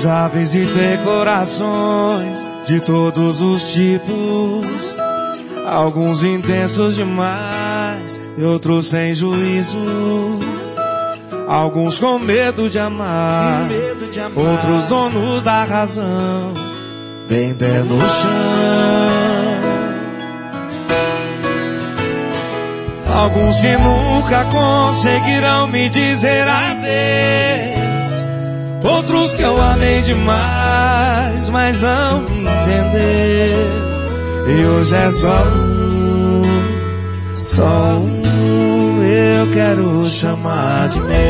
já visitei corações de todos os tipos, alguns intensos demais e outros sem juízo, alguns com medo de amar, outros donos da razão, bem pé no chão. Alguns que nunca conseguirão me dizer adeus, outros que eu amei demais, mas não me entenderam. E hoje é só um, eu quero chamar de meu.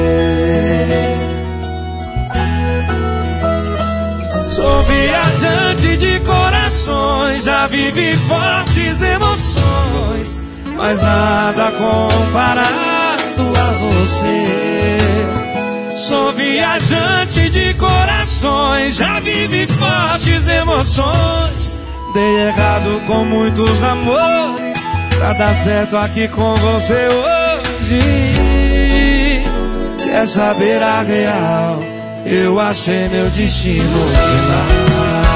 Sou viajante de corações, já vivi fortes emoções, mas nada comparado a você. Sou viajante de corações, já vivi fortes emoções, dei errado com muitos amores pra dar certo aqui com você hoje. Quer saber a real? Eu achei meu destino final.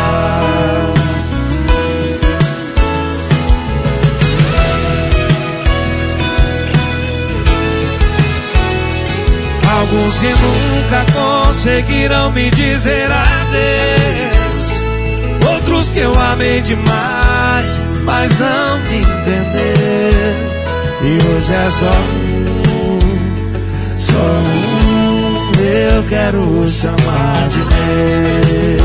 Alguns que nunca conseguirão me dizer adeus, outros que eu amei demais, mas não me entenderam. E hoje é só um, eu quero chamar de meu.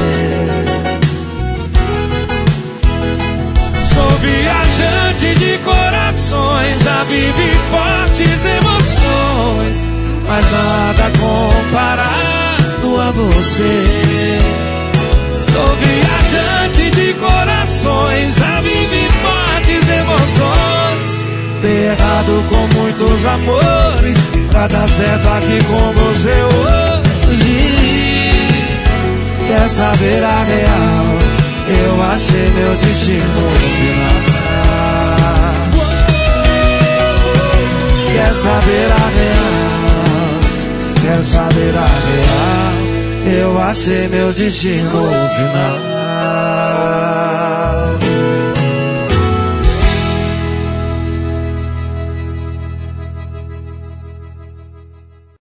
Sou viajante de corações, já vivi fortes emoções, mas nada comparado a você. Sou viajante de corações, já vivi fortes emoções, dei errado com muitos amores pra dar certo aqui com você hoje. Quer saber a real? Eu achei meu destino final. Quer saber a real? Quer saber a real? Eu achei meu destino final.